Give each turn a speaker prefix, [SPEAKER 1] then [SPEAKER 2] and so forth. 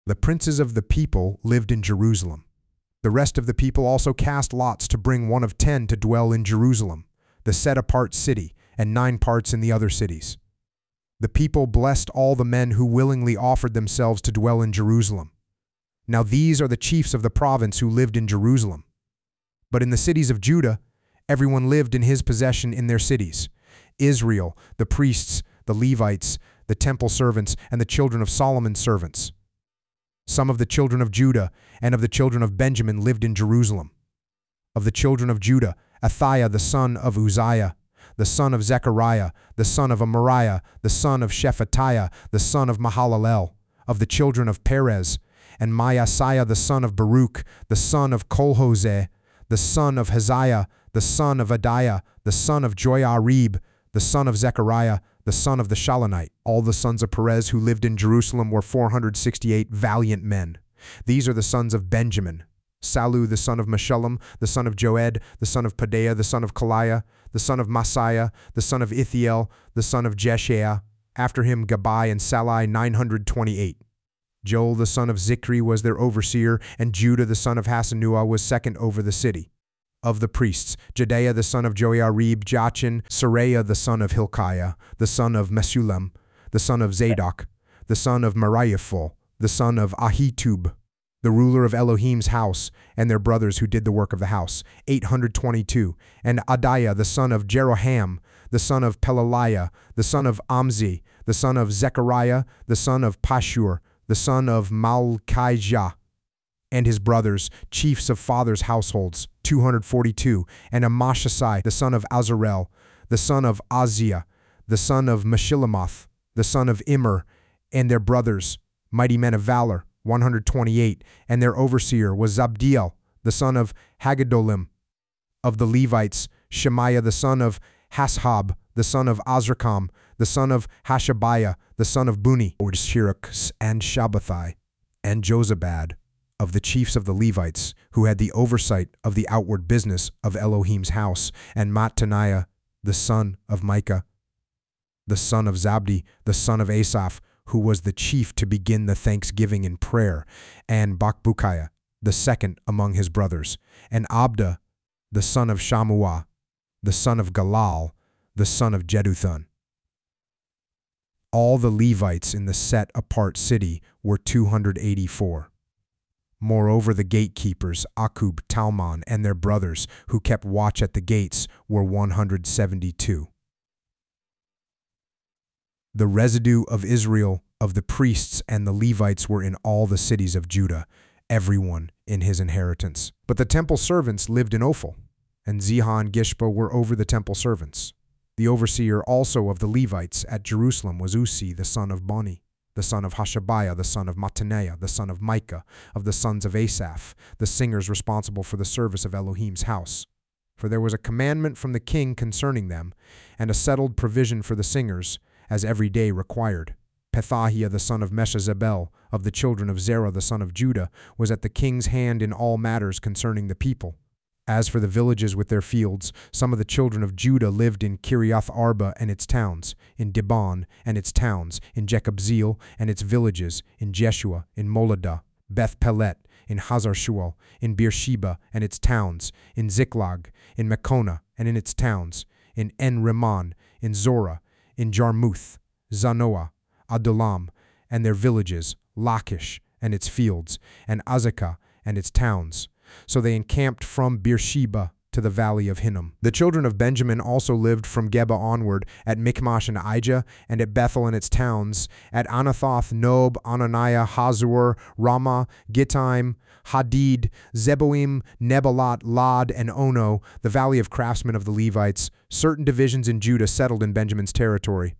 [SPEAKER 1] The princes of the people lived in Jerusalem. The rest of the people also cast lots to bring one of 10 to dwell in Jerusalem, the set-apart city, and 9 parts in the other cities. The people blessed all the men who willingly offered themselves to dwell in Jerusalem. Now these are the chiefs of the province who lived in Jerusalem. But in the cities of Judah, everyone lived in his possession in their cities. Israel, the priests, the Levites, the temple servants, and the children of Solomon's servants. Some of the children of Judah and of the children of Benjamin lived in Jerusalem. Of the children of Judah, Athaiah the son of Uzziah, the son of Zechariah, the son of Amariah, the son of Shephatiah, the son of Mahalalel. Of the children of Perez, and Maaseiah the son of Baruch, the son of Colhose, the son of Haziah, the son of Adiah, the son of Joiarib, the son of Zechariah, the son of the Shalonite. All the sons of Perez who lived in Jerusalem were 468 valiant men. These are the sons of Benjamin: Salu the son of Meshullam, the son of Joed, the son of Pedaiah, the son of Kaliah, the son of Maaseiah, the son of Ithiel, the son of Jeshiah. After him Gabai and Salai 928. Joel the son of Zichri was their overseer, and Judah the son of Hasenuah was second over the city. Of the priests, Jedaiah the son of Joiarib, Jachin, Seraiah the son of Hilkiah, the son of Mesullam, the son of Zadok, the son of Mariaphol, the son of Ahitub, the ruler of Elohim's house, and their brothers who did the work of the house, 822, and Adiah the son of Jeroham, the son of Pelaliah, the son of Amzi, the son of Zechariah, the son of Pashur, the son of Malchijah, and his brothers, chiefs of fathers' households, 242, and Amashasai, the son of Azarel, the son of Aziah, the son of Meshillamoth, the son of Immer, and their brothers, mighty men of valor, 128, and their overseer was Zabdiel, the son of Haggedolim. Of the Levites, Shemaiah the son of Hashab, the son of Azrikam, the son of Hashabiah, the son of Buni, or Shirach, and Shabbathai, and Jozabad. Of the chiefs of the Levites, who had the oversight of the outward business of Elohim's house, and Mattaniah, the son of Micah, the son of Zabdi, the son of Asaph, who was the chief to begin the thanksgiving in prayer, and Bakbukiah, the second among his brothers, and Abda, the son of Shamuah, the son of Galal, the son of Jeduthun. All the Levites in the set-apart city were 284. Moreover, the gatekeepers, Akub, Talmon, and their brothers, who kept watch at the gates, were 172. The residue of Israel, of the priests and the Levites, were in all the cities of Judah, everyone in his inheritance. But the temple servants lived in Ophel, and Ziha and Gishpa were over the temple servants. The overseer also of the Levites at Jerusalem was Usi, the son of Bani, the son of Hashabiah, the son of Mattaniah, the son of Micah, of the sons of Asaph, the singers responsible for the service of Elohim's house. For there was a commandment from the king concerning them, and a settled provision for the singers, as every day required. Pethahiah the son of Meshezabel, of the children of Zerah the son of Judah, was at the king's hand in all matters concerning the people. As for the villages with their fields, some of the children of Judah lived in Kiriath Arba and its towns, in Dibon and its towns, in Jekabzeel and its villages, in Jeshua, in Moladah, Beth Pelet, in Hazar Shual, in Beersheba and its towns, in Ziklag, in Mekona and in its towns, in En-Rimmon, in Zorah, in Jarmuth, Zanoah, Adullam and their villages, Lachish and its fields, and Azekah and its towns. So they encamped from Beersheba to the valley of Hinnom. The children of Benjamin also lived from Geba onward, at Michmash and Ijah, and at Bethel and its towns, at Anathoth, Nob, Ananiah, Hazor, Ramah, Gittaim, Hadid, Zeboim, Nebalat, Lod, and Ono, the valley of craftsmen of the Levites. Certain divisions in Judah settled in Benjamin's territory.